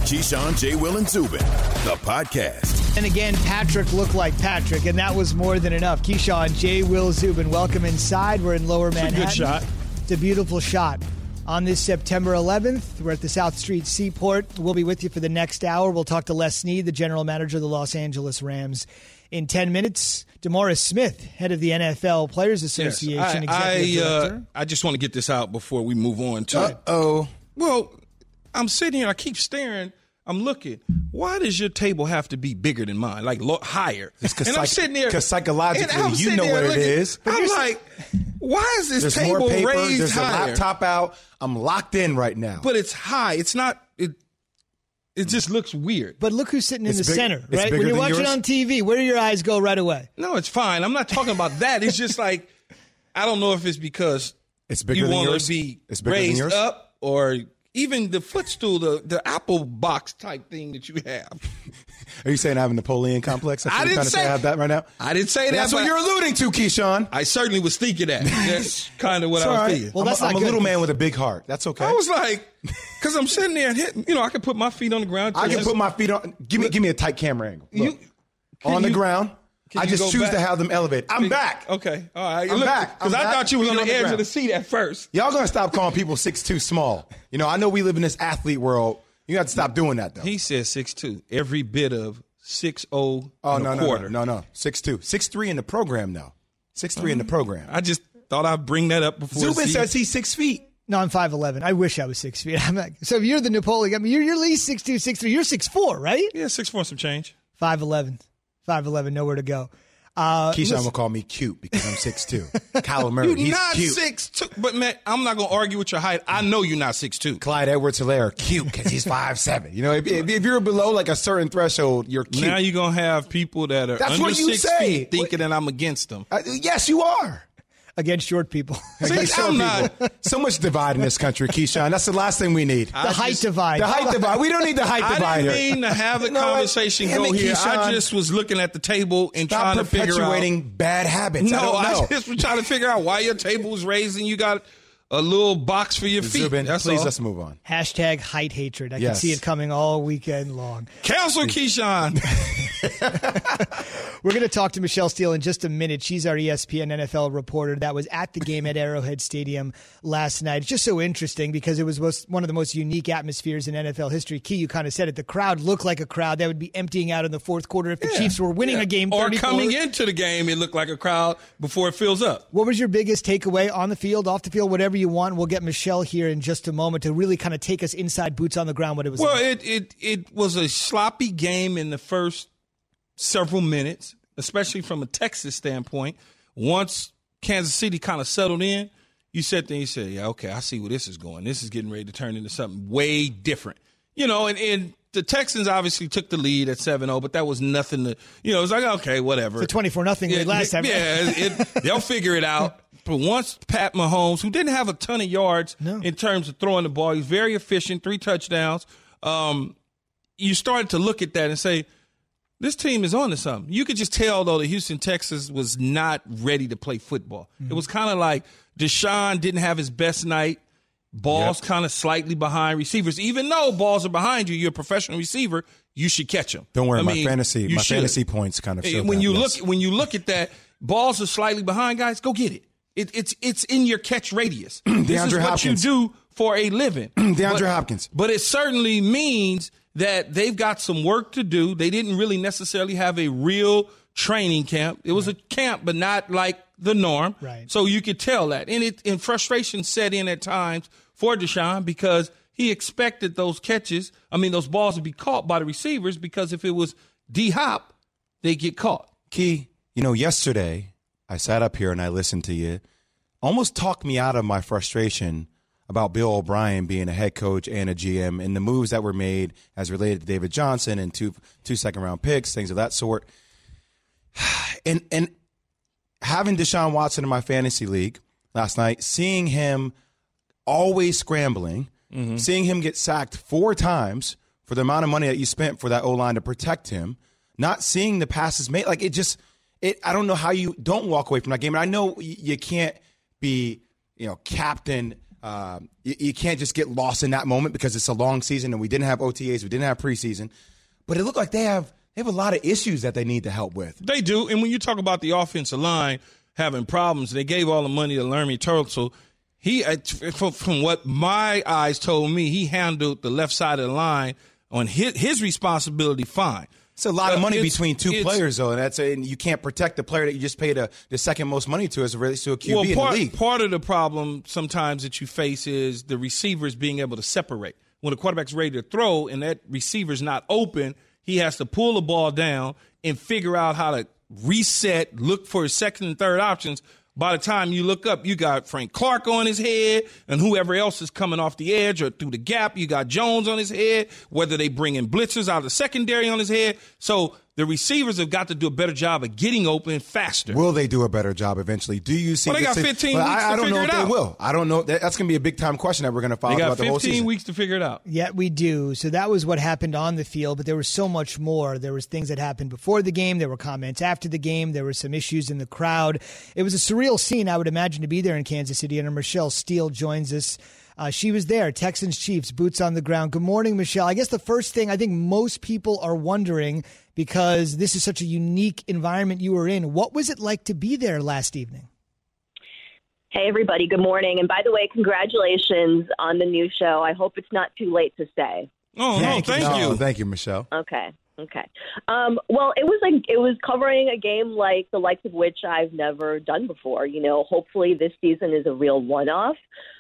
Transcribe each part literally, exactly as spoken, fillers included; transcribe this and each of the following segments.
Keyshawn, J. Will, and Zubin, the podcast. And again, Patrick looked like Patrick, and that was more than enough. Keyshawn, J. Will, Zubin, welcome inside. We're in Lower Manhattan. It's a good shot. It's a beautiful shot. On this September eleventh, we're at the South Street Seaport. We'll be with you for the next hour. We'll talk to Les Snead, the general manager of the Los Angeles Rams, in ten minutes. DeMaurice Smith, head of the N F L Players Association, yes, I, executive I, director. Uh, I just want to get this out before we move on to it. Uh-oh. Well, I'm sitting here, I keep staring, I'm looking. Why does your table have to be bigger than mine, like lo- higher? It's and psych- I'm sitting there. Because psychologically, and I'm you sitting know there what looking, it is. I'm like, why is this There's table more paper. raised There's higher? a laptop out. I'm locked in right now. But it's high. It's not, it It just looks weird. But look who's sitting in It's the big- center, it's right? bigger When you're than watching yours? on T V, where do your eyes go right away? No, it's fine. I'm not talking about that. It's just like, I don't know if it's because It's bigger you than want yours? to be It's bigger than raised yours? up, or even the footstool, the, the apple box type thing that you have. Are you saying I have a Napoleon complex? That's I what you're didn't trying to say- say I have that right now? I didn't say that. That's what but you're alluding to, Keyshawn. I certainly was thinking that. That's kind of what It's I all was right. thinking. Well, I'm, that's a, I'm not a good. little man with a big heart. That's okay. I was like, because I'm sitting there and hitting, you know, I can put my feet on the ground. I can just- put my feet on. Give me, give me a tight camera angle. Look, You- can on the you- ground. can I you just go choose back? to have them elevated. I'm back. Okay, all right. I'm back. Because I'm I back. thought you was on Feet the on the edge of ground. the seat at first. Y'all gonna stop calling people six two small. You know, I know we live in this athlete world. You got to stop doing that, though. He said six two. Every bit of six oh oh, and no, a no, quarter. no, no, no. six two. six three in the program, though. six three in the program. I just thought I'd bring that up before. Zubin see- says he's six feet. No, I'm five eleven. I wish I was six feet. I'm like, so if you're the Napoleon, I mean, you're, you're at least six two, six three. You're six four, right? Yeah, six four some change. five eleven. five eleven, nowhere to go. Uh, Keyshawn listen- will call me cute because I'm six two. Kyler Murray, You're he's not cute. six two, but man, I'm not gonna argue with your height. I know you're not six two. Clyde Edwards-Helaire, cute because he's five seven. You know, if, if, if you're below like a certain threshold, you're cute. Now you're gonna have people that are That's under what you six say. feet thinking that I'm against them. Uh, yes, you are. against short people. See, Against short I'm not. people. So much divide in this country, Keyshawn. That's the last thing we need. The height just- divide. The height divide. We don't need the height I divider. didn't mean to have the You know what? conversation Damn go it, here. I Keyshawn. just was looking at the table and Stop trying to figure out. perpetuating bad habits. No, I I, don't know. just was trying to figure out why your table was raised and you got a little box for your feet. Zubin, That's please all. let's move on. Hashtag height hatred. I Yes. can see it coming all weekend long. Cancel Keyshawn. We're going to talk to Michelle Steele in just a minute. She's our E S P N N F L reporter that was at the game at Arrowhead Stadium last night. It's just so interesting because it was most, one of the most unique atmospheres in N F L history. Key, you kind of said it. The crowd looked like a crowd that would be emptying out in the fourth quarter if the Yeah, Chiefs were winning yeah. a game. Or thirty-four. coming into the game, it looked like a crowd before it fills up. What was your biggest takeaway on the field, off the field, whatever you want? We'll get Michelle here in just a moment to really kind of take us inside boots on the ground what it was Well, like. it, it, it was a sloppy game in the first several minutes, especially from a Texas standpoint. Once Kansas City kind of settled in, you sat there and you said, yeah, okay, I see where this is going. This is getting ready to turn into something way different. You know, and, and the Texans obviously took the lead at seven oh, but that was nothing to, you know, it was like, okay, whatever. The twenty-four nothing lead last time. Yeah, it, they'll figure it out. But once Pat Mahomes, who didn't have a ton of yards No. in terms of throwing the ball, he's very efficient, three touchdowns. Um, you started to look at that and say, this team is on to something. You could just tell, though, that Houston, Texas was not ready to play football. Mm-hmm. It was kind of like Deshaun didn't have his best night. Balls Yep. kind of slightly behind receivers. Even though balls are behind you, you're a professional receiver, you should catch them. Don't worry, I my mean, fantasy, you my should. fantasy points kind of show when that, you yes. look when you look at that, balls are slightly behind, guys. Go get it. it it's it's in your catch radius. This DeAndre is what Hopkins. you do for a living. DeAndre but, Hopkins. But it certainly means that they've got some work to do. They didn't really necessarily have a real training camp. It was a camp, but not like the norm. Right. So you could tell that. And it and frustration set in at times for Deshaun because he expected those catches, I mean, those balls to be caught by the receivers because if it was D-Hop, they get caught. Key, you know, yesterday I sat up here and I listened to you. Almost talked me out of my frustration about Bill O'Brien being a head coach and a G M and the moves that were made as related to David Johnson and two two second round picks, things of that sort. And and having Deshaun Watson in my fantasy league last night, seeing him always scrambling, mm-hmm. seeing him get sacked four times for the amount of money that you spent for that O-line to protect him, not seeing the passes made, like it just, it. I don't know how you don't walk away from that game. And I know y- you can't be, you know, captain Uh, you, you can't just get lost in that moment because it's a long season and we didn't have O T As, we didn't have preseason. But it looked like they have they have a lot of issues that they need to help with. They do. And when you talk about the offensive line having problems, they gave all the money to Laremy Tunsil. He, from what my eyes told me, he handled the left side of the line on his, his responsibility fine. It's a lot of money uh, between two players, though, and that's a, and you can't protect the player that you just paid a, the second most money to as it relates to a Q B well, part, in the league. Part of the problem sometimes that you face is the receivers being able to separate. When the quarterback's ready to throw and that receiver's not open, he has to pull the ball down and figure out how to reset, look for his second and third options. By the time you look up, you got Frank Clark on his head and whoever else is coming off the edge or through the gap. You got Jones on his head, whether they bring in blitzers out of the secondary on his head. So the receivers have got to do a better job of getting open faster. Will they do a better job eventually? Do you see? Well, they got fifteen weeks I, I to don't figure know it if out. they will. I don't know. That's going to be a big time question that we're going to follow They got throughout the whole fifteen season. weeks to figure it out. Yeah, we do. So that was what happened on the field, but there was so much more. There was things that happened before the game. There were comments after the game. There were some issues in the crowd. It was a surreal scene, I would imagine, to be there in Kansas City. And Michelle Steele joins us. Uh, she was there, Texans Chiefs, boots on the ground. Good morning, Michelle. I guess the first thing I think most people are wondering, because this is such a unique environment you were in, what was it like to be there last evening? Hey, everybody. Good morning. And by the way, congratulations on the new show. I hope it's not too late to say. Oh, Thank no, you. thank No, you. thank you, Michelle. Okay. Okay. Um, well, it was like it was covering a game like the likes of which I've never done before. You know, hopefully this season is a real one-off.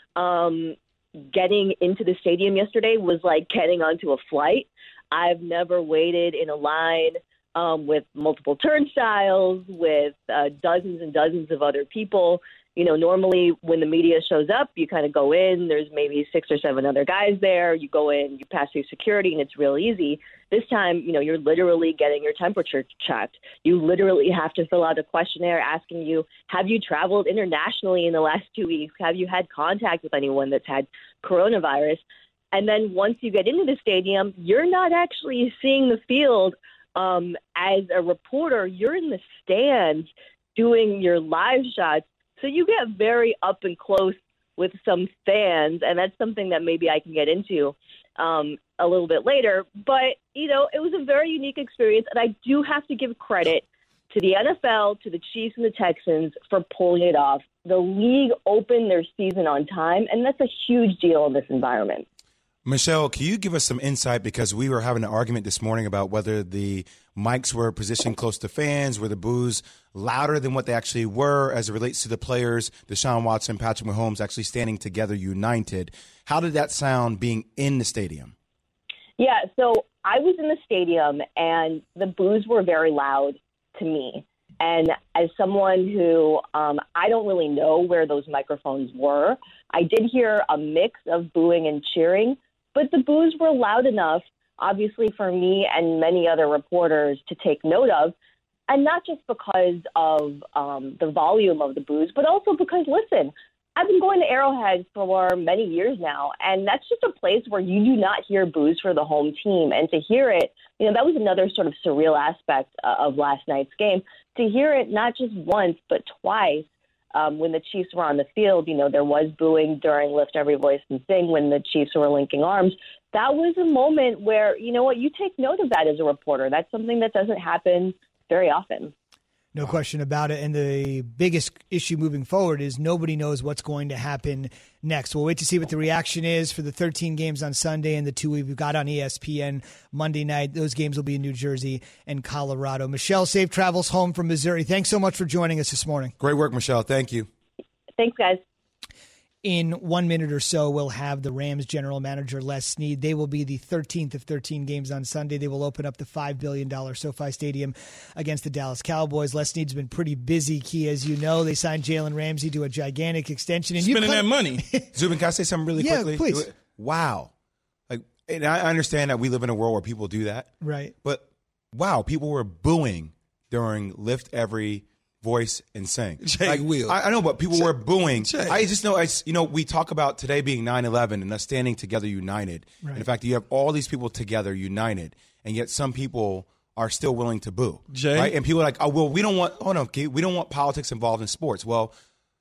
Um, getting into the stadium yesterday was like getting onto a flight. I've never waited in a line um, with multiple turnstiles, with uh, dozens and dozens of other people. You know, normally when the media shows up, you kind of go in, there's maybe six or seven other guys there. You go in, you pass through security, and it's real easy. This time, you know, you're literally getting your temperature checked. You literally have to fill out a questionnaire asking you, have you traveled internationally in the last two weeks? Have you had contact with anyone that's had coronavirus? And then once you get into the stadium, you're not actually seeing the field um, as a reporter. You're in the stands doing your live shots. So you get very up and close with some fans, and that's something that maybe I can get into um, a little bit later. But, you know, it was a very unique experience, and I do have to give credit to the N F L, to the Chiefs and the Texans for pulling it off. The league opened their season on time, and that's a huge deal in this environment. Michelle, can you give us some insight? Because we were having an argument this morning about whether the mics were positioned close to fans, were the boos louder than what they actually were as it relates to the players, Deshaun Watson, Patrick Mahomes actually standing together united. How did that sound being in the stadium? Yeah, so I was in the stadium, and the boos were very loud to me. And as someone who um, I don't really know where those microphones were, I did hear a mix of booing and cheering. But the boos were loud enough, obviously, for me and many other reporters to take note of, and not just because of um, the volume of the boos, but also because, listen, I've been going to Arrowhead for many years now, and that's just a place where you do not hear boos for the home team. And to hear it, you know, that was another sort of surreal aspect uh, of last night's game. To hear it not just once, but twice. Um, when the Chiefs were on the field, you know, there was booing during Lift Every Voice and Sing when the Chiefs were linking arms. That was a moment where, you know what, you take note of that as a reporter. That's something that doesn't happen very often. No question about it. And the biggest issue moving forward is nobody knows what's going to happen next. We'll wait to see what the reaction is for the thirteen games on Sunday and the two we've got on E S P N Monday night. Those games will be in New Jersey and Colorado. Michelle, safe travels home from Missouri. Thanks so much for joining us this morning. Great work, Michelle. Thank you. Thanks, guys. In one minute or so, we'll have the Rams general manager, Les Snead. They will be the thirteenth of thirteen games on Sunday. They will open up the five billion dollars SoFi Stadium against the Dallas Cowboys. Les Snead's been pretty busy, Key, as you know. They signed Jalen Ramsey to a gigantic extension. And Spending you that money. Zubin, can I say something really Yeah, quickly? please. Wow. Like, and I understand that we live in a world where people do that. Right. But, wow, people were booing during Lift Every Voice and Sing. Jay like, Will. I, I know, but people Jay, were booing. Jay. I just know, I, you know, we talk about today being nine eleven and us standing together united. Right. And in fact, you have all these people together united, and yet some people are still willing to boo. Jay. Right? And people are like, oh, well, we don't want, hold on, Keith, we don't want politics involved in sports. Well,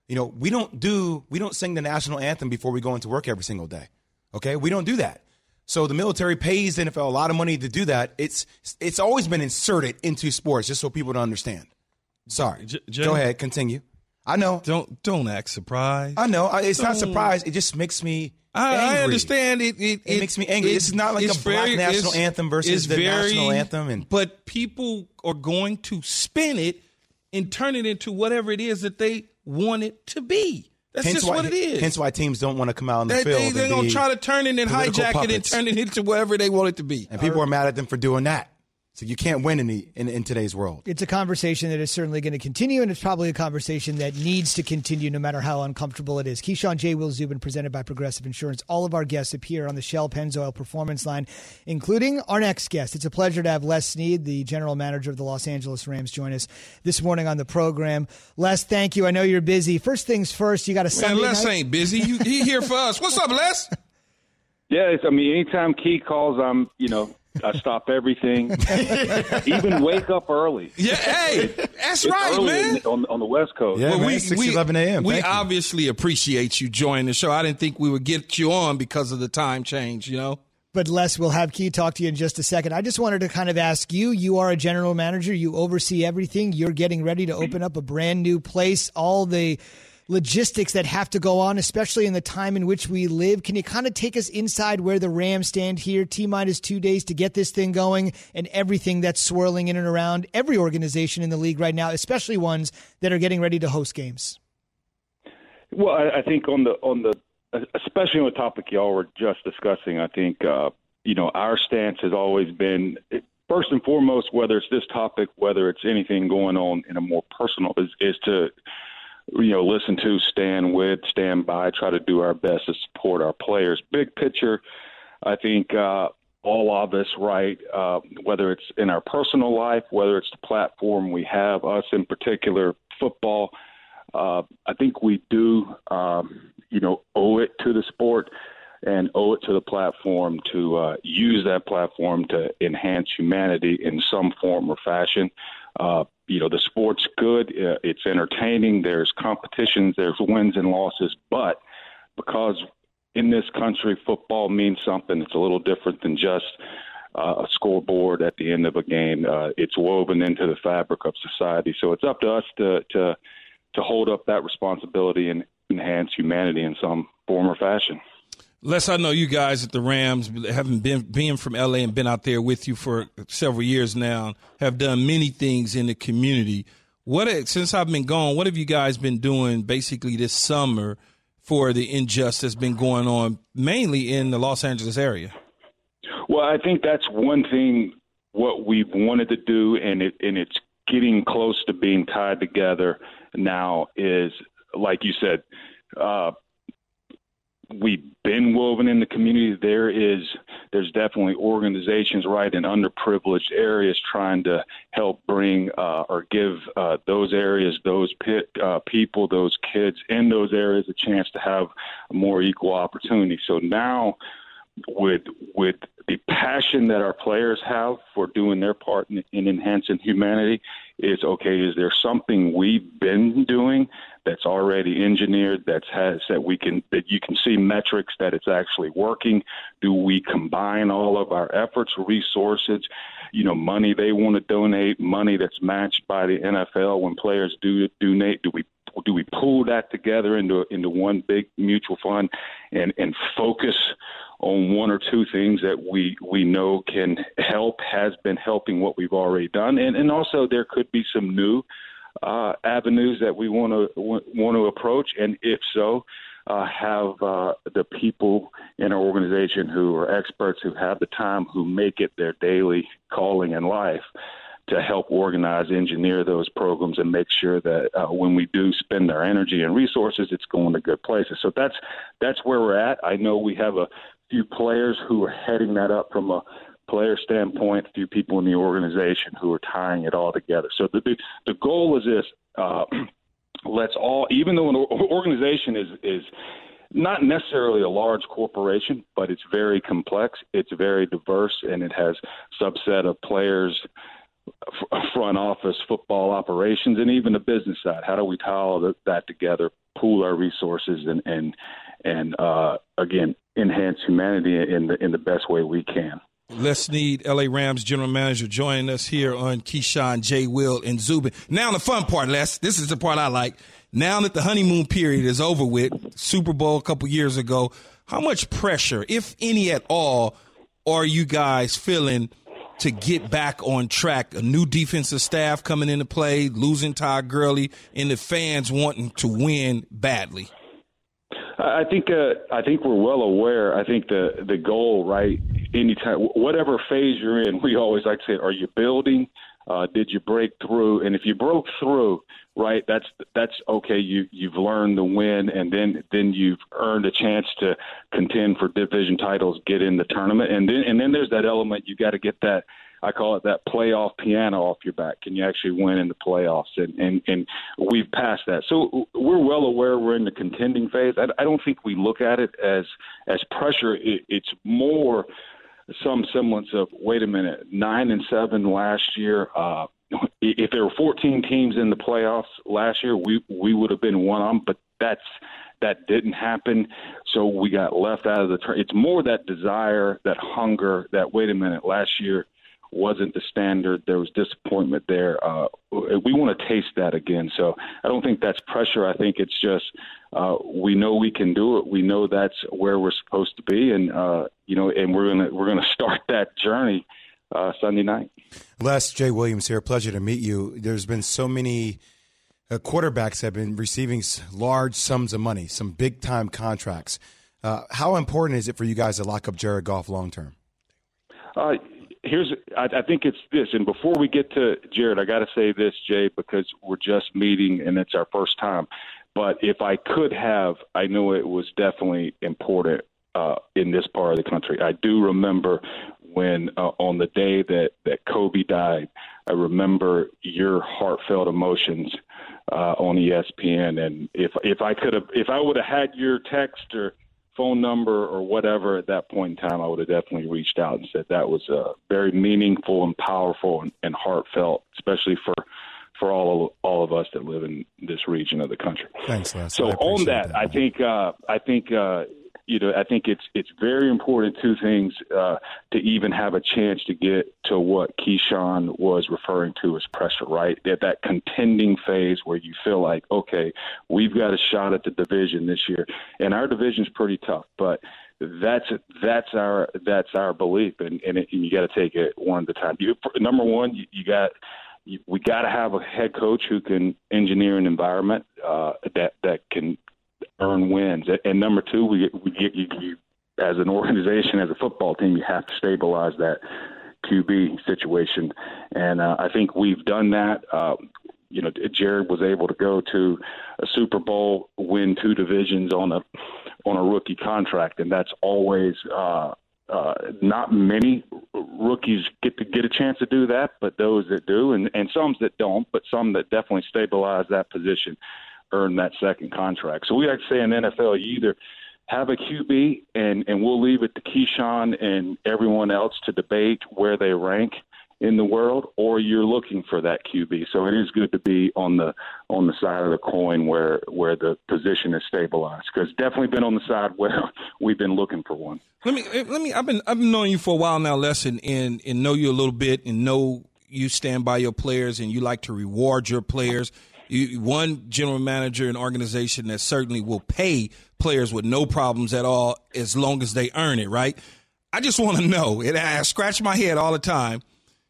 You know, we don't do, we don't sing the national anthem before we go into work every single day. Okay. We don't do that. So the military pays the N F L a lot of money to do that. It's, it's always been inserted into sports just so people don't understand. Sorry. J- J- go ahead. Continue. I know. Don't, don't act surprised. I know. It's don't. not surprise. It just makes me I, angry. I understand it. It, it, it makes me angry. This is not like a black very, national anthem versus the very, national anthem. And but people are going to spin it and turn it into whatever it is that they want it to be. That's hence just why, what it is. Hence why teams don't want to come out on the they, field. They, they're going to try to turn it and hijack puppets. it and turn it into whatever they want it to be. And people are mad at them for doing that. So you can't win in, the, in in today's world. It's a conversation that is certainly going to continue, and it's probably a conversation that needs to continue no matter how uncomfortable it is. Keyshawn J. Will Zubin, presented by Progressive Insurance. All of our guests appear on the Shell Pennzoil Performance Line, including our next guest. It's a pleasure to have Les Snead, the general manager of the Los Angeles Rams, join us this morning on the program. Les, thank you. I know you're busy. First things first, you got a Sunday Man, Les night? ain't busy. You, he here for us. What's up, Les? Yeah, it's, I mean, anytime Key calls, I'm, you know, I stop everything, even wake up early. Yeah, hey, that's it's right, early man. in, on, on the West Coast. Yeah, well, man, we, six we, eleven a.m. We Thank you. obviously appreciate you joining the show. I didn't think we would get you on because of the time change, you know? But Les, we'll have Key talk to you in just a second. I just wanted to kind of ask you, you are a general manager. You oversee everything. You're getting ready to open up a brand new place. All the logistics that have to go on, especially in the time in which we live. Can you kind of take us inside where the Rams stand here, T-minus two days to get this thing going, and everything that's swirling in and around every organization in the league right now, especially ones that are getting ready to host games? Well, I, I think on the on the especially on the topic y'all were just discussing, I think uh, you know our stance has always been, first and foremost, whether it's this topic, whether it's anything going on in a more personal, is, is to you know, listen to, stand with, stand by, try to do our best to support our players. Big picture, I think uh, all of us, right, uh, whether it's in our personal life, whether it's the platform we have, us in particular, football, uh, I think we do, um, you know, owe it to the sport and owe it to the platform to uh, use that platform to enhance humanity in some form or fashion. Uh, you know, the sport's good. Uh, it's entertaining. There's competitions. There's wins and losses. But because in this country, football means something, it's a little different than just uh, a scoreboard at the end of a game. Uh, it's woven into the fabric of society. So it's up to us to to, to hold up that responsibility and enhance humanity in some form or fashion. Les, I know you guys at the Rams, having been being from L A and been out there with you for several years now, have done many things in the community. What since I've been gone, what have you guys been doing basically this summer for the injustice that's been going on, mainly in the Los Angeles area? Well, I think that's one thing what we've wanted to do, and it and it's getting close to being tied together now. Is like you said. Uh, We've been woven in the community. There is, there's definitely organizations right in underprivileged areas trying to help bring uh, or give uh, those areas, those pit, uh, people, those kids in those areas a chance to have a more equal opportunity. So now, with with the passion that our players have for doing their part in, in enhancing humanity, is okay. Is there something we've been doing that's already engineered, that has that we can that you can see metrics that it's actually working? Do we combine all of our efforts, resources, you know, money they want to donate, money that's matched by the N F L when players do donate? Do we do we pull that together into into one big mutual fund and and focus on one or two things that we we know can help, has been helping what we've already done, and and also there could be some new uh, avenues that we want to want to approach, and if so, uh, have uh, the people in our organization who are experts, who have the time, who make it their daily calling in life, to help organize, engineer those programs, and make sure that uh, when we do spend our energy and resources, it's going to good places. So that's that's where we're at. I know we have a few players who are heading that up from a player standpoint, a few people in the organization who are tying it all together. So the the goal is this: uh, let's all, even though an organization is is not necessarily a large corporation, but it's very complex, it's very diverse, and it has subset of players, front office, football operations, and even the business side. How do we tie all that together? pool our resources and and and uh, again enhance humanity in the in the best way we can. Les Snead, L A Rams general manager, joining us here on Keyshawn, J. Will, and Zubin. Now the fun part, Les. This is the part I like. Now that the honeymoon period is over with, Super Bowl a couple years ago, how much pressure, if any at all, are you guys feeling to get back on track? A new defensive staff coming into play, losing Todd Gurley, and the fans wanting to win badly. I think uh, I think we're well aware. I think the the goal, right? Anytime, whatever phase you're in, we always like to say, "Are you building? Uh, did you break through?" And if you broke through, right, that's that's okay. You you've learned the win, and then then you've earned a chance to contend for division titles, get in the tournament, and then and then there's that element you got to get that. I call it that playoff piano off your back. Can you actually win in the playoffs? And, and, and we've passed that. So we're well aware we're in the contending phase. I, I don't think we look at it as as pressure. It, it's more some semblance of, wait a minute, nine and seven last year. Uh, if there were fourteen teams in the playoffs last year, we, we would have been one of them, but that's that didn't happen. So we got left out of the – it's more that desire, that hunger, that, wait a minute, last year – wasn't the standard. There was disappointment there. Uh, we want to taste that again. So I don't think that's pressure. I think it's just uh, we know we can do it. We know that's where we're supposed to be, and uh, you know, and we're gonna we're gonna start that journey uh, Sunday night. Les, Jay Williams here. Pleasure to meet you. There's been so many uh, quarterbacks have been receiving large sums of money, some big time contracts. Uh, how important is it for you guys to lock up Jared Goff long term? Uh, Here's, I, I think it's this, and before we get to Jared, I got to say this, Jay, because we're just meeting and it's our first time. But if I could have, I know it was definitely important uh, in this part of the country. I do remember when uh, on the day that, that Kobe died, I remember your heartfelt emotions uh, on E S P N. And if if I could have, if I would have had your text or phone number or whatever at that point in time, I would have definitely reached out and said that was uh, very meaningful and powerful and, and heartfelt, especially for for all of, all of us that live in this region of the country. Thanks, Les. So on that, that, I think uh, I think uh, you know I think it's it's very important. Two things uh, to even have a chance to get to what Keyshawn was referring to as pressure, right? At that contending phase where you feel like, okay, we've got a shot at the division this year, and our division's pretty tough, but that's that's our that's our belief, and and, it, and you got to take it one at a time. You, number one, you, you got. We got to have a head coach who can engineer an environment uh, that that can earn wins. And number two, we, we you, you, as an organization, as a football team, you have to stabilize that Q B situation. And uh, I think we've done that. Uh, you know, Jared was able to go to a Super Bowl, win two divisions on a on a rookie contract, and that's always. Uh, Uh, not many rookies get to get a chance to do that, but those that do, and, and some that don't, but some that definitely stabilize that position, earn that second contract. So we like to say in the N F L, you either have a Q B, and, and we'll leave it to Keyshawn and everyone else to debate where they rank in the world, or you're looking for that Q B. So it is good to be on the on the side of the coin where where the position is stabilized, because definitely been on the side where we've been looking for one. Let me let me. I've been I've been knowing you for a while now, Les, and, and and know you a little bit, and know you stand by your players, and you like to reward your players. You, one general manager, an organization that certainly will pay players with no problems at all as long as they earn it, right? I just want to know, and I scratch my head all the time.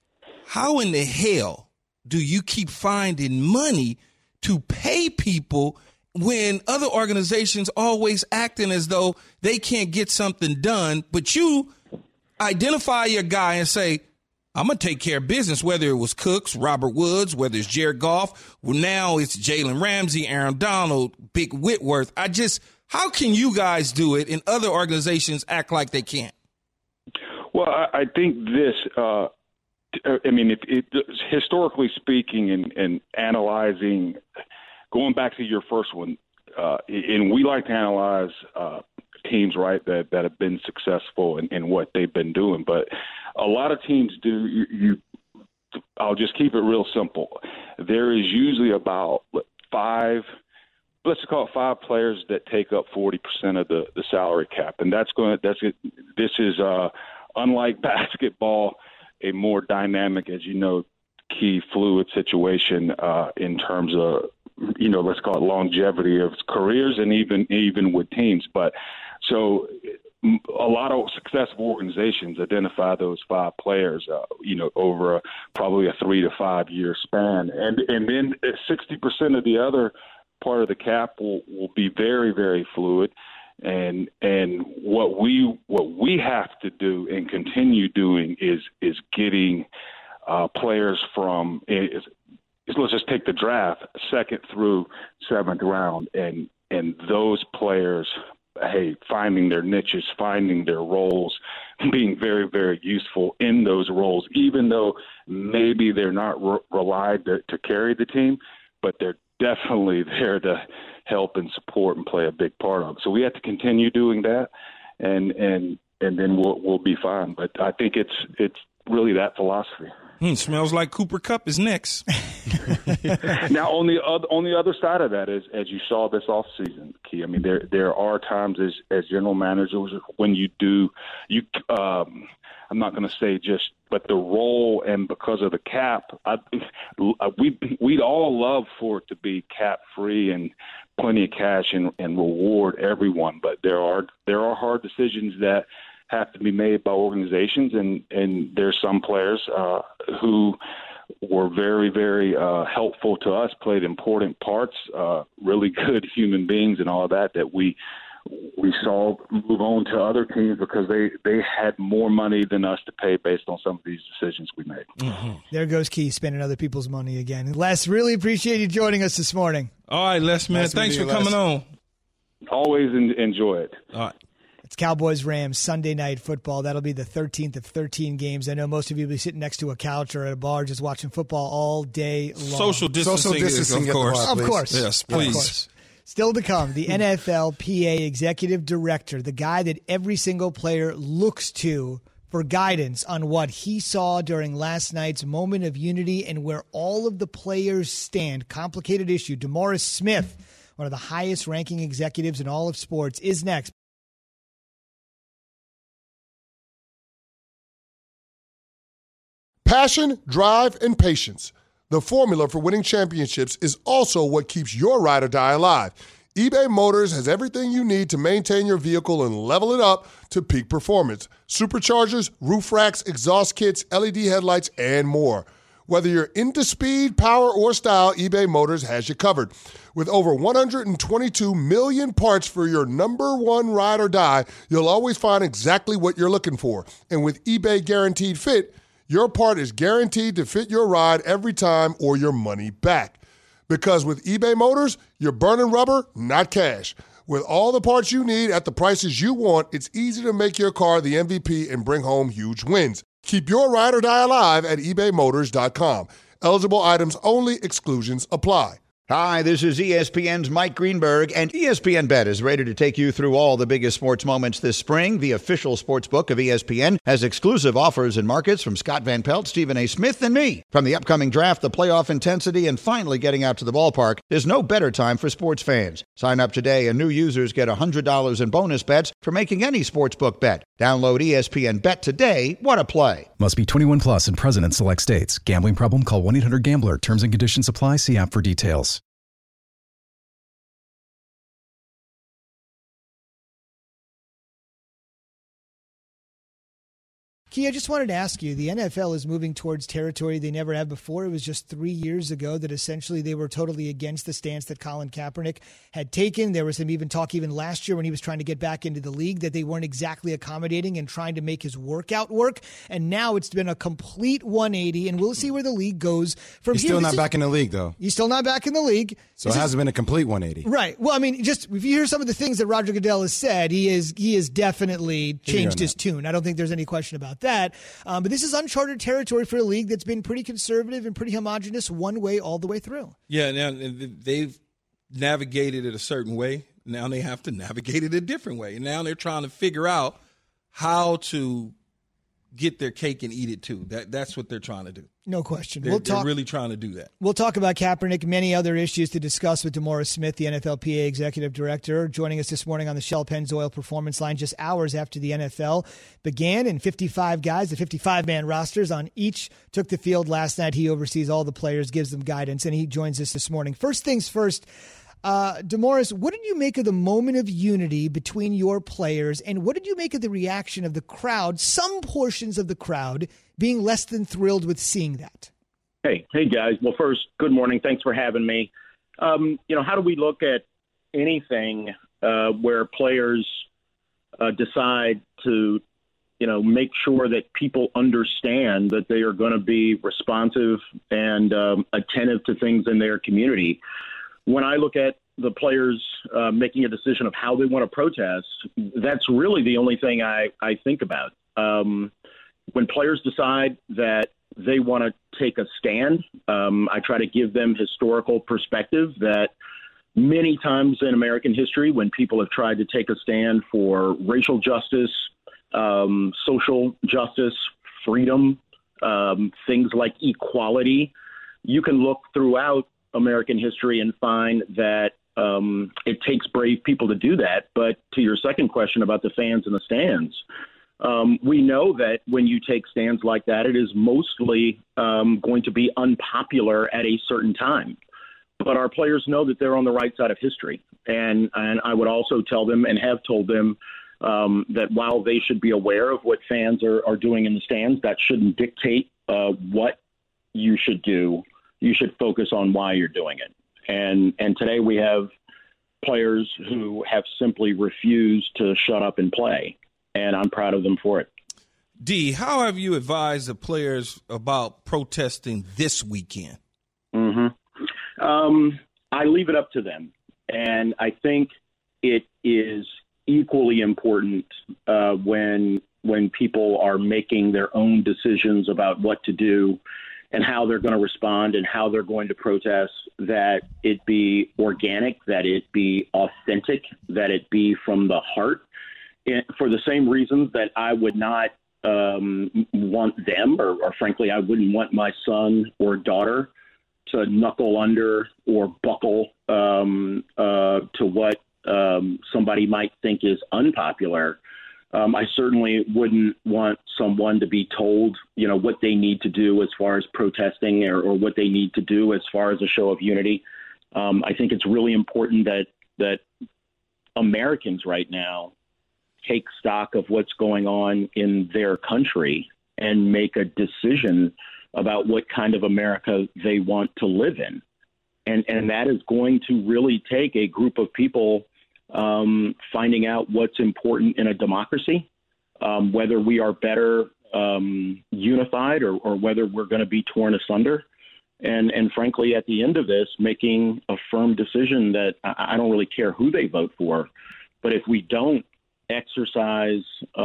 How in the hell do you keep finding money to pay people when other organizations always acting as though they can't get something done, but you identify your guy and say, I'm going to take care of business, whether it was Cooks, Robert Woods, whether it's Jared Goff, well, now it's Jalen Ramsey, Aaron Donald, Big Whitworth. I just, how can you guys do it and other organizations act like they can't? Well, I, I think this, uh, I mean, if it, historically speaking, and, and analyzing, going back to your first one, uh, and we like to analyze uh, teams, right, that, that have been successful in, in what they've been doing. But a lot of teams do, you, you I'll just keep it real simple. There is usually about five let's call it five players that take up forty percent of the, the salary cap. And that's going to, that's, this is uh, unlike basketball, a more dynamic, as you know, key fluid situation uh, in terms of, you know, let's call it longevity of careers and even, even with teams. But so a lot of successful organizations identify those five players, uh, you know, over a, probably a three to five year span. And, and then sixty percent of the other part of the cap will, will be very, very fluid. And, and what we, what we have to do and continue doing is, is getting uh, players from, is, is, let's just take the draft, second through seventh round, and, and those players, hey, finding their niches, finding their roles, being very, very useful in those roles, even though maybe they're not re- relied to, to carry the team, but they're definitely there to help and support and play a big part of it. So we have to continue doing that, and and and then we'll we'll be fine. But I think it's it's really that philosophy. Hmm, smells like Cooper Kupp is next. Now, on the other on the other side of that is, as you saw this offseason, Key. I mean, there there are times as as general managers when you do you. Um, I'm not going to say just, but the role and because of the cap, I, we we'd all love for it to be cap free and plenty of cash and, and reward everyone. But there are there are hard decisions that have to be made by organizations, and and there's some players uh, who were very, very uh, helpful to us, played important parts, uh, really good human beings and all that, that we we saw move on to other teams because they, they had more money than us to pay based on some of these decisions we made. Mm-hmm. There goes Key spending other people's money again. Les, really appreciate you joining us this morning. All right, Les, man. Nice Thanks for you, coming Les. on. Always in, enjoy it. All right. It's Cowboys-Rams Sunday Night Football. That'll be the thirteenth of thirteen games. I know most of you will be sitting next to a couch or at a bar just watching football all day long. Social distancing, Social distancing of course. Bar, of course. Yes, please. Of course. Still to come, the N F L P A Executive Director, the guy that every single player looks to for guidance on what he saw during last night's moment of unity and where all of the players stand. Complicated issue. DeMaurice Smith, one of the highest-ranking executives in all of sports, is next. Passion, drive, and patience. The formula for winning championships is also what keeps your ride or die alive. eBay Motors has everything you need to maintain your vehicle and level it up to peak performance. Superchargers, roof racks, exhaust kits, L E D headlights, and more. Whether you're into speed, power, or style, eBay Motors has you covered. With over one hundred twenty-two million parts for your number one ride or die, you'll always find exactly what you're looking for. And with eBay Guaranteed Fit, your part is guaranteed to fit your ride every time or your money back. Because with eBay Motors, you're burning rubber, not cash. With all the parts you need at the prices you want, it's easy to make your car the M V P and bring home huge wins. Keep your ride or die alive at ebay motors dot com. Eligible items only. Exclusions apply. Hi, this is E S P N's Mike Greenberg, and E S P N Bet is ready to take you through all the biggest sports moments this spring. The official sports book of E S P N has exclusive offers and markets from Scott Van Pelt, Stephen A. Smith, and me. From the upcoming draft, the playoff intensity, and finally getting out to the ballpark, there's no better time for sports fans. Sign up today, and new users get one hundred dollars in bonus bets for making any sportsbook bet. Download E S P N Bet today. What a play. Must be twenty-one plus and present in select states. Gambling problem? Call one eight hundred gambler. Terms and conditions apply. See app for details. Key, I just wanted to ask you, the N F L is moving towards territory they never have before. It was just three years ago that essentially they were totally against the stance that Colin Kaepernick had taken. There was some even talk even last year when he was trying to get back into the league that they weren't exactly accommodating and trying to make his workout work. And now it's been a complete one eighty, and we'll see where the league goes from He's here. still This not is, back in the league, though. He's still not back in the league. So this it hasn't is, been a complete one eighty. Right. Well, I mean, just if you hear some of the things that Roger Goodell has said, he is he has definitely changed his tune. I don't think there's any question about that. Um, but this is uncharted territory for a league that's been pretty conservative and pretty homogenous one way all the way through. Yeah, now they've navigated it a certain way. Now they have to navigate it a different way. And now they're trying to figure out how to get their cake and eat it too. That that's what they're trying to do. No question. They're, we'll talk, they're really trying to do that. We'll talk about Kaepernick, many other issues to discuss with DeMaurice Smith, the N F L P A Executive Director, joining us this morning on the Shell Pennzoil Performance Line just hours after the N F L began. And fifty-five guys, the fifty-five man rosters on each took the field last night. He oversees all the players, gives them guidance, and he joins us this morning. First things first, uh, DeMaurice, what did you make of the moment of unity between your players, and what did you make of the reaction of the crowd, some portions of the crowd, being less than thrilled with seeing that? Hey, hey guys. Well, first, good morning. Thanks for having me. Um, you know, how do we look at anything uh, where players uh, decide to, you know, make sure that people understand that they are going to be responsive and um, attentive to things in their community? When I look at the players uh, making a decision of how they want to protest, that's really the only thing I, I think about. Um, when players decide that they want to take a stand, um, I try to give them historical perspective that many times in American history, when people have tried to take a stand for racial justice, um, social justice, freedom, um, things like equality, you can look throughout American history and find that um, it takes brave people to do that. But to your second question about the fans in the stands, Um, we know that when you take stands like that, it is mostly um, going to be unpopular at a certain time. But our players know that they're on the right side of history. And, and I would also tell them and have told them um, that while they should be aware of what fans are, are doing in the stands, that shouldn't dictate uh, what you should do. You should focus on why you're doing it. And, and today we have players who have simply refused to shut up and play. And I'm proud of them for it. D, how have you advised the players about protesting this weekend? Mm-hmm. Um, I leave it up to them. And I think it is equally important uh, when when people are making their own decisions about what to do and how they're going to respond and how they're going to protest, that it be organic, that it be authentic, that it be from the heart. For the same reasons that I would not um, want them, or, or frankly, I wouldn't want my son or daughter to knuckle under or buckle um, uh, to what um, somebody might think is unpopular. Um, I certainly wouldn't want someone to be told, you know, what they need to do as far as protesting or, or what they need to do as far as a show of unity. Um, I think it's really important that that Americans right now take stock of what's going on in their country and make a decision about what kind of America they want to live in. And and that is going to really take a group of people um, finding out what's important in a democracy, um, whether we are better um, unified or, or whether we're going to be torn asunder. And, and frankly, at the end of this, making a firm decision that I, I don't really care who they vote for, but if we don't exercise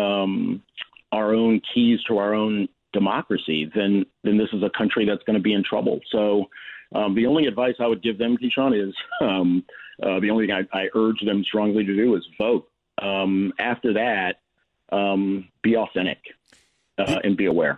um, our own keys to our own democracy, then then this is a country that's going to be in trouble. So um, the only advice I would give them, Keyshawn, is um, uh, the only thing I, I urge them strongly to do is vote. Um, after that, um, be authentic uh, and be aware.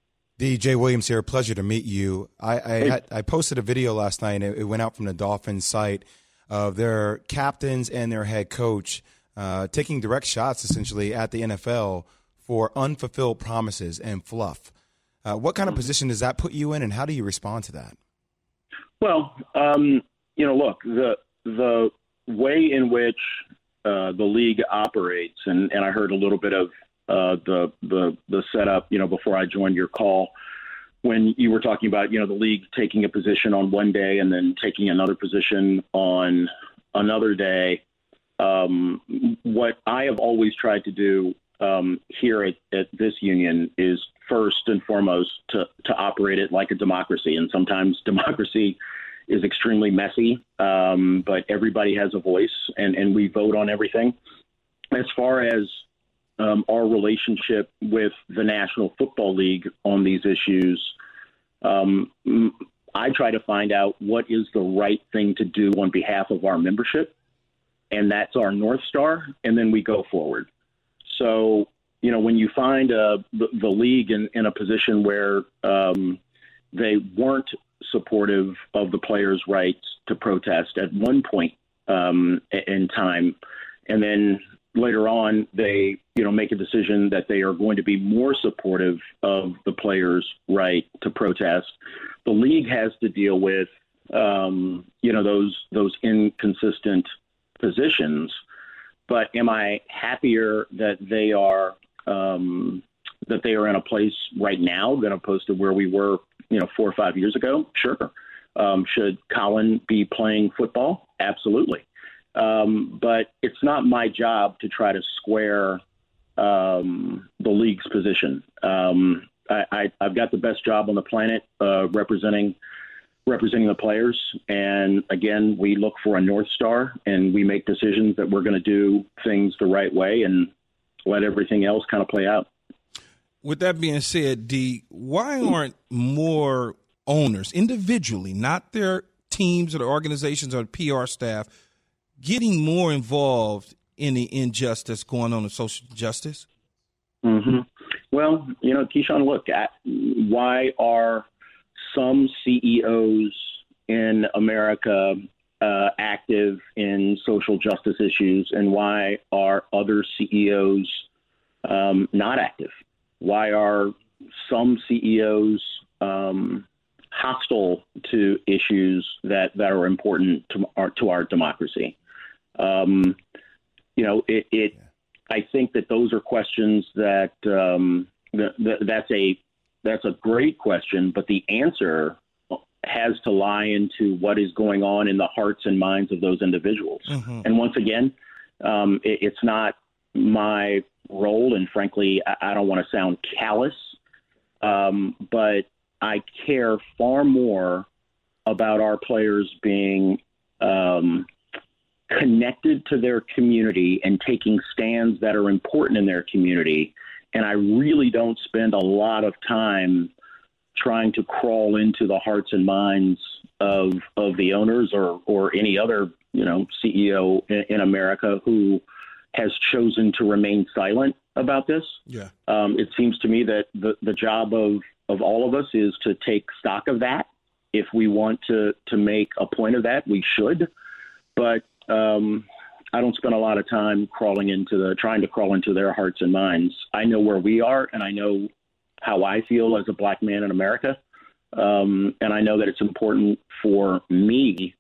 D J Williams here. Pleasure to meet you. I I, Hey. had, I posted a video last night, and it, it went out from the Dolphins site of their captains and their head coach uh, taking direct shots, essentially, at the N F L for unfulfilled promises and fluff. Uh, what kind of position does that put you in, and how do you respond to that? Well, um, you know, look, the the way in which uh, the league operates, and, and I heard a little bit of uh, the the the setup, you know, before I joined your call, when you were talking about, you know, the league taking a position on one day and then taking another position on another day. Um, what I have always tried to do um, here at, at this union is first and foremost to, to operate it like a democracy. And sometimes democracy is extremely messy, um, but everybody has a voice and, and we vote on everything. As far as um, our relationship with the National Football League on these issues, um, I try to find out what is the right thing to do on behalf of our membership. And that's our North Star, and then we go forward. So you know, when you find uh, the, the league in, in a position where um, they weren't supportive of the players' rights to protest at one point um, in time, and then later on they, you know, make a decision that they are going to be more supportive of the players' right to protest, the league has to deal with, um, you know, those those inconsistent positions. But am I happier that they are um, that they are in a place right now than opposed to where we were, you know, four or five years ago? Sure. Um, should Colin be playing football? Absolutely. Um, but it's not my job to try to square um, the league's position. Um, I, I, I've got the best job on the planet uh, representing representing the players. And again, we look for a North Star and we make decisions that we're going to do things the right way and let everything else kind of play out. With that being said, D, why aren't more owners individually, not their teams or the organizations or the P R staff, getting more involved in the injustice going on in social justice? Mm-hmm. Well, you know, Keyshawn, look at why are some C E Os in America uh, active in social justice issues, and why are other C E Os um, not active? Why are some C E Os um, hostile to issues that, that are important to our, to our democracy? Um, you know, it, it. I think that those are questions that um, the, the, that's a that's a great question, but the answer has to lie into what is going on in the hearts and minds of those individuals. Mm-hmm. And once again, um, it, it's not my role, and frankly, I, I don't want to sound callous, um, but I care far more about our players being um, connected to their community and taking stands that are important in their community. And I really don't spend a lot of time trying to crawl into the hearts and minds of of the owners or, or any other, you know, C E O in, in America who has chosen to remain silent about this. Yeah. Um, it seems to me that the, the job of, of all of us is to take stock of that. If we want to, to make a point of that, we should. But um, I don't spend a lot of time crawling into the trying to crawl into their hearts and minds. I know where we are, and I know how I feel as a black man in America. Um, and I know that it's important for me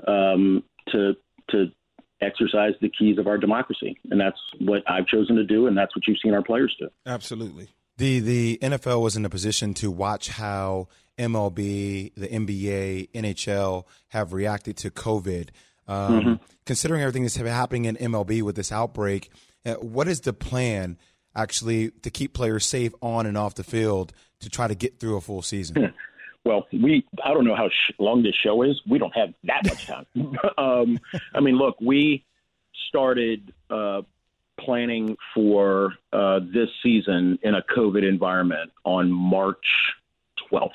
um, to to exercise the keys of our democracy. And that's what I've chosen to do, and that's what you've seen our players do. Absolutely. The the N F L was in a position to watch how M L B, the N B A, N H L have reacted to COVID. Um, mm-hmm. Considering everything that's happening in M L B with this outbreak, uh, what is the plan actually to keep players safe on and off the field to try to get through a full season? Well, we I don't know how sh- long this show is. We don't have that much time. um, I mean, look, we started uh, planning for uh, this season in a COVID environment on March twelfth.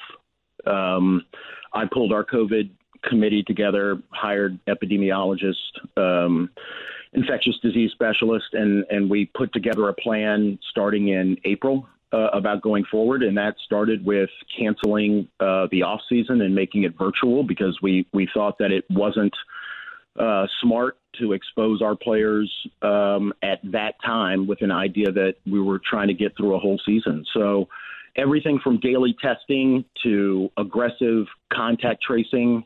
Um, I pulled our COVID committee together, hired epidemiologists, um, infectious disease specialists, and, and we put together a plan starting in April uh, about going forward. And that started with canceling uh, the off season and making it virtual because we, we thought that it wasn't uh, smart to expose our players um, at that time with an idea that we were trying to get through a whole season. So everything from daily testing to aggressive contact tracing,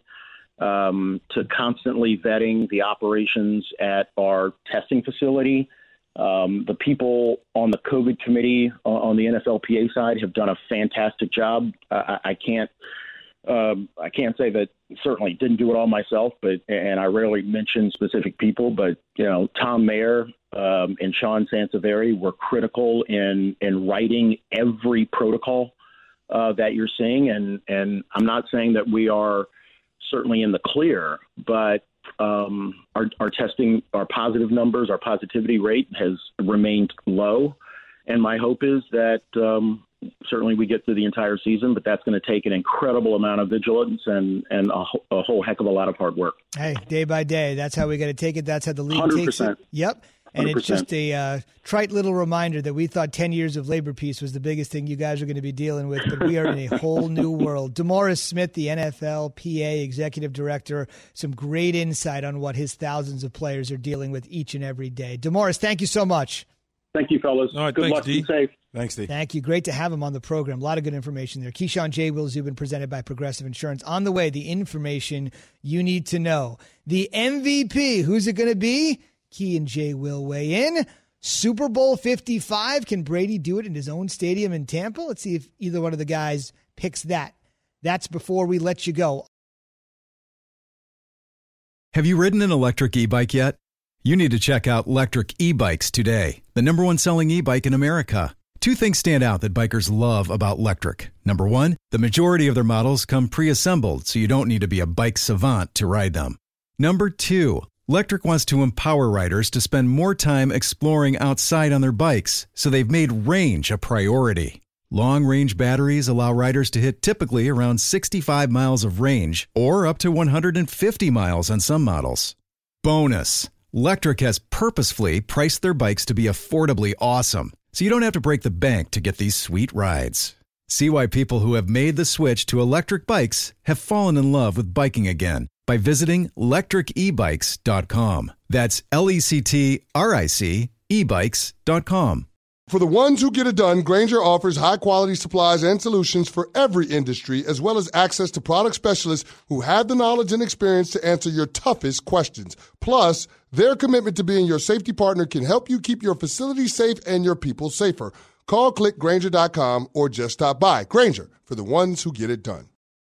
Um, to constantly vetting the operations at our testing facility. Um, the people on the COVID committee on the N F L P A side have done a fantastic job. I, I can't um, I can't say that certainly didn't do it all myself, but and I rarely mention specific people, but you know, Tom Mayer um, and Sean Sanseveri were critical in in writing every protocol uh, that you're seeing, and and I'm not saying that we are certainly in the clear, but um, our, our testing, our positive numbers, our positivity rate has remained low. And my hope is that um, certainly we get through the entire season, but that's going to take an incredible amount of vigilance and, and a, a whole heck of a lot of hard work. Hey, day by day, that's how we got to take it. That's how the league one hundred takes percent. it. Yep. And one hundred percent. it's just a uh, trite little reminder that we thought ten years of labor peace was the biggest thing you guys are going to be dealing with, but we are in a whole new world. DeMaurice Smith, the N F L P A Executive Director, some great insight on what his thousands of players are dealing with each and every day. DeMaurice, thank you so much. Thank you, fellas. All right, Good thanks, luck. D. Be safe. Thanks, Steve. Thank you. Great to have him on the program. A lot of good information there. Keyshawn J. Will Zubin, presented by Progressive Insurance. On the way, the information you need to know. The M V P, who's it going to be? Key and Jay will weigh in. Super Bowl fifty-five. Can Brady do it in his own stadium in Tampa? Let's see if either one of the guys picks that. That's before we let you go. Have you ridden an electric e-bike yet? You need to check out Lectric E-Bikes today, the number one selling e-bike in America. Two things stand out that bikers love about Lectric. Number one, the majority of their models come pre-assembled, so you don't need to be a bike savant to ride them. Number two, Lectric wants to empower riders to spend more time exploring outside on their bikes, so they've made range a priority. Long-range batteries allow riders to hit typically around sixty-five miles of range, or up to one hundred fifty miles on some models. Bonus, Lectric has purposefully priced their bikes to be affordably awesome, so you don't have to break the bank to get these sweet rides. See why people who have made the switch to electric bikes have fallen in love with biking again by visiting lectric e bikes dot com. That's L E C T R I C e bikes dot com. For the ones who get it done, Grainger offers high-quality supplies and solutions for every industry, as well as access to product specialists who have the knowledge and experience to answer your toughest questions. Plus, their commitment to being your safety partner can help you keep your facility safe and your people safer. Call, click Grainger dot com, or just stop by. Grainger, for the ones who get it done.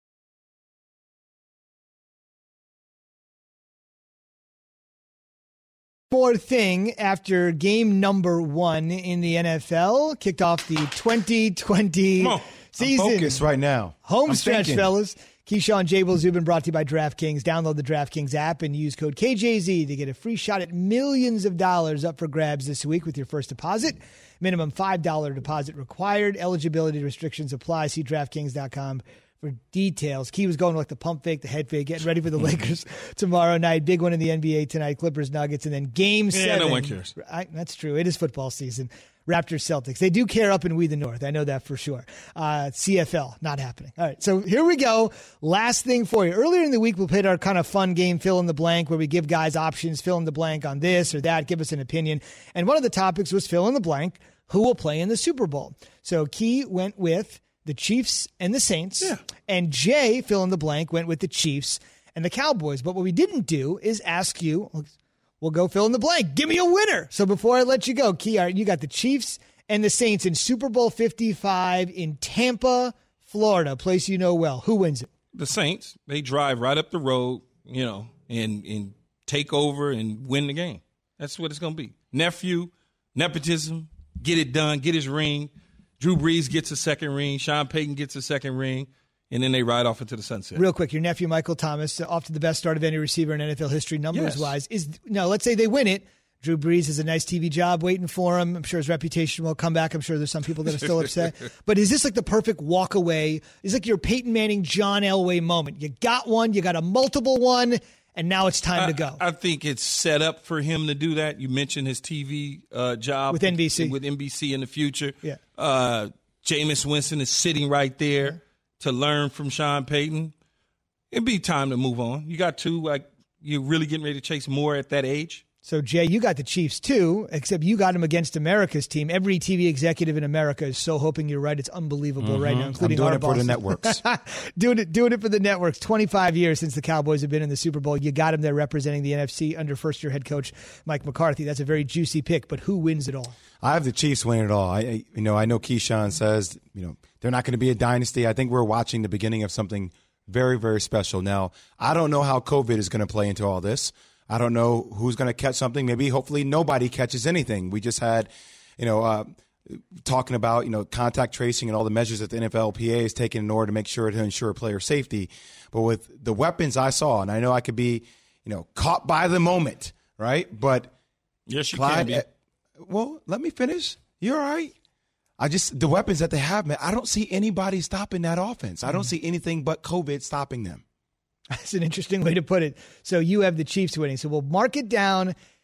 More thing after game number one in the N F L, kicked off the twenty twenty Come on. season. I'm focused right now. Home I'm stretch, thinking. fellas. Keyshawn J. Will Zubin, brought to you by DraftKings. Download the DraftKings app and use code K J Z to get a free shot at millions of dollars up for grabs this week with your first deposit. Minimum five dollars deposit required. Eligibility restrictions apply. See DraftKings dot com for details. Key was going like the pump fake, the head fake, getting ready for the Lakers tomorrow night. Big one in the N B A tonight, Clippers, Nuggets, and then game Yeah, seven. no one cares. I, that's true. It is football season. Raptors, Celtics. They do care up in We the North. I know that for sure. Uh, C F L, not happening. All right, so here we go. Last thing for you. Earlier in the week, we played our kind of fun game, fill in the blank, where we give guys options, fill in the blank on this or that, give us an opinion. And one of the topics was fill in the blank, who will play in the Super Bowl. So Key went with the Chiefs and the Saints. Yeah. And Jay, fill in the blank, went with the Chiefs and the Cowboys. But what we didn't do is ask you, we'll go fill in the blank. Give me a winner. So before I let you go, Key, all right, you got the Chiefs and the Saints in Super Bowl fifty-five in Tampa, Florida, a place you know well. Who wins it? The Saints, they drive right up the road, you know, and, and take over and win the game. That's what it's going to be. Nephew, nepotism, get it done, get his ring. Drew Brees gets a second ring. Sean Payton gets a second ring. And then they ride off into the sunset. Real quick, your nephew, Michael Thomas, off to the best start of any receiver in N F L history, numbers-wise. Yes. Is no, let's say they win it. Drew Brees has a nice T V job waiting for him. I'm sure his reputation will come back. I'm sure there's some people that are still upset. But is this like the perfect walk away? Is like your Peyton Manning, John Elway moment. You got one, you got a multiple one, and now it's time I, to go. I think it's set up for him to do that. You mentioned his T V uh, job. With N B C. With N B C in the future. Yeah. Uh, Jameis Winston is sitting right there yeah. to learn from Sean Payton. It'd be time to move on. You got two, like, you're really getting ready to chase more at that age. So, Jay, you got the Chiefs, too, except you got them against America's team. Every T V executive in America is so hoping you're right. It's unbelievable mm-hmm. right now, including I'm doing our it bosses. for the networks. doing it doing it for the networks. twenty-five years since the Cowboys have been in the Super Bowl. You got them there representing the N F C under first-year head coach Mike McCarthy. That's a very juicy pick, but who wins it all? I have the Chiefs winning it all. I, you know, I know Keyshawn says, you know, they're not going to be a dynasty. I think we're watching the beginning of something very, very special. Now, I don't know how COVID is going to play into all this. I don't know who's going to catch something. Maybe, hopefully, nobody catches anything. We just had, you know, uh, talking about, you know, contact tracing and all the measures that the N F L P A is taking in order to make sure to ensure player safety. But with the weapons I saw, and I know I could be, you know, caught by the moment, right? But yes, you Clyde, can be. Uh, well, let me finish. You're all right. I just, the weapons that they have, man, I don't see anybody stopping that offense. I don't see anything but COVID stopping them. That's an interesting way to put it. So you have the Chiefs winning. So we'll mark it down.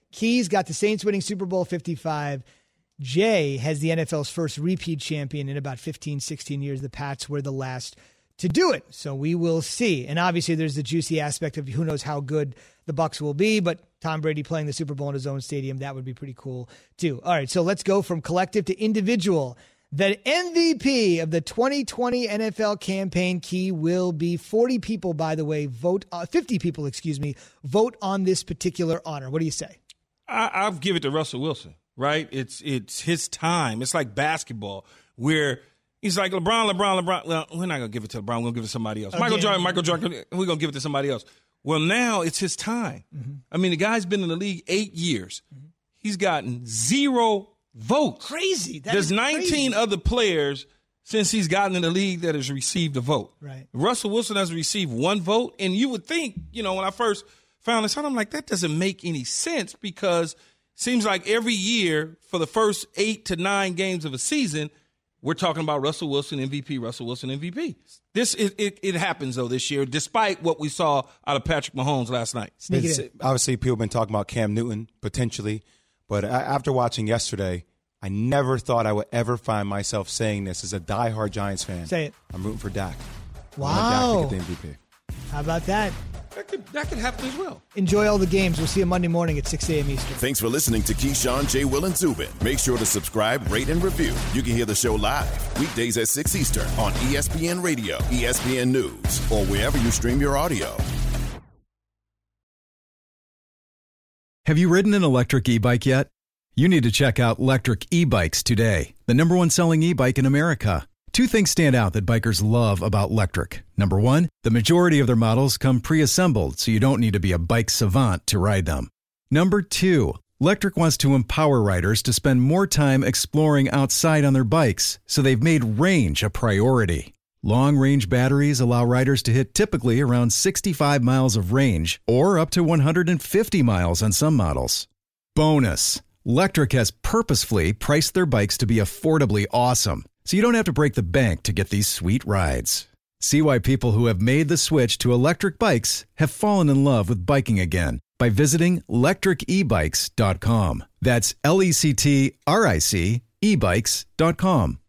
Key's got the Saints winning Super Bowl fifty-five. Jay has the N F L's first repeat champion in about fifteen, sixteen years. The Pats were the last to do it. So we will see. And obviously there's the juicy aspect of who knows how good the Bucs will be, but Tom Brady playing the Super Bowl in his own stadium, that would be pretty cool too. All right, so let's go from collective to individual. The M V P of the twenty twenty N F L campaign, Key, will be forty people, by the way, vote, uh, fifty people, excuse me, vote on this particular honor. What do you say? I, I'll give it to Russell Wilson. Right? It's it's his time. It's like basketball where he's like LeBron, LeBron, LeBron. Well, we're not going to give it to LeBron. We're going to give it to somebody else. Okay. Michael Jordan, Michael Jordan, we're going to give it to somebody else. Well, now it's his time. Mm-hmm. I mean, the guy's been in the league eight years. Mm-hmm. He's gotten zero votes. Crazy. That There's is nineteen crazy. other players since he's gotten in the league that has received a vote. Right. Russell Wilson has received one vote. And you would think, you know, when I first found this out, I'm like, that doesn't make any sense because – seems like every year for the first eight to nine games of a season, we're talking about Russell Wilson M V P, Russell Wilson M V P. This it, it, it happens, though, this year, despite what we saw out of Patrick Mahomes last night. Obviously, people have been talking about Cam Newton potentially, but after watching yesterday, I never thought I would ever find myself saying this as a diehard Giants fan. Say it. I'm rooting for Dak. Wow. I want Dak to get the M V P. How about that? That could, that could happen as well. Enjoy all the games. We'll see you Monday morning at six a.m. Eastern. Thanks for listening to Keyshawn, J. Will, and Zubin. Make sure to subscribe, rate, and review. You can hear the show live weekdays at six Eastern on E S P N Radio, E S P N News, or wherever you stream your audio. Have you ridden an electric e-bike yet? You need to check out Lectric E-Bikes today, the number one selling e-bike in America. Two things stand out that bikers love about Lectric. Number one, the majority of their models come pre-assembled, so you don't need to be a bike savant to ride them. Number two, Lectric wants to empower riders to spend more time exploring outside on their bikes, so they've made range a priority. Long-range batteries allow riders to hit typically around sixty-five miles of range, or up to one hundred fifty miles on some models. Bonus, Lectric has purposefully priced their bikes to be affordably awesome, so you don't have to break the bank to get these sweet rides. See why people who have made the switch to electric bikes have fallen in love with biking again by visiting lectric e bikes dot com. That's L E C T R I C e bikes dot com.